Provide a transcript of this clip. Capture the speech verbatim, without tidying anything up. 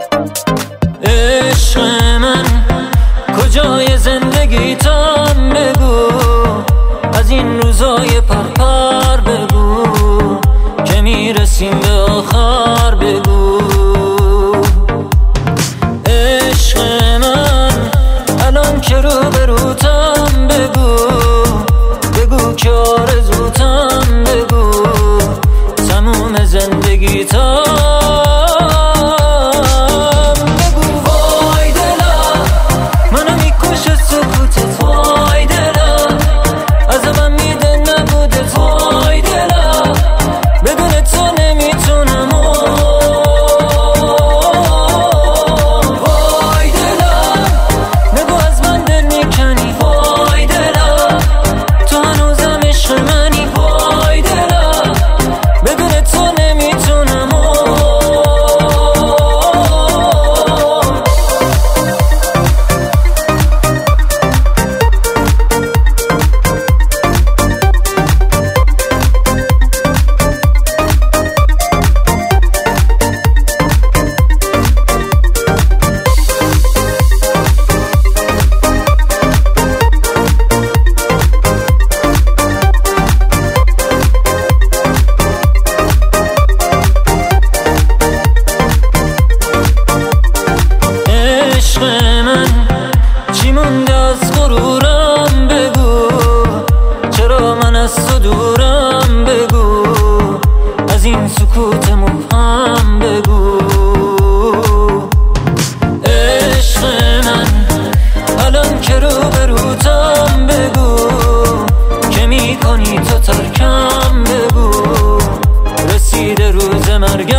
عشق من کجای زندگیتم بگو، از این روزای پرپر بگو که میرسیم به آخر بگو. عشق من الان که رو به روتم بگو، بگو که آرزوتم بگو تموم زندگیتم بگو. وای دلم منو میکشه سکوتت، وای دلم عذابم میده نبودت، وای دلم بدون تو نمیتونم. وای دلم نگو از من دل میکنی، وای دلم تو هنوزم عشق منی، وای دلم بدون تو نمیتونم. عشق من چی مونده از غرورم بگو، چرا من از تو دورم بگو، از این سکوت مبهم بگو. عشق من الان که رو به روتم بگو که میکنی تو ترکم بگو، رسیده روز مرگم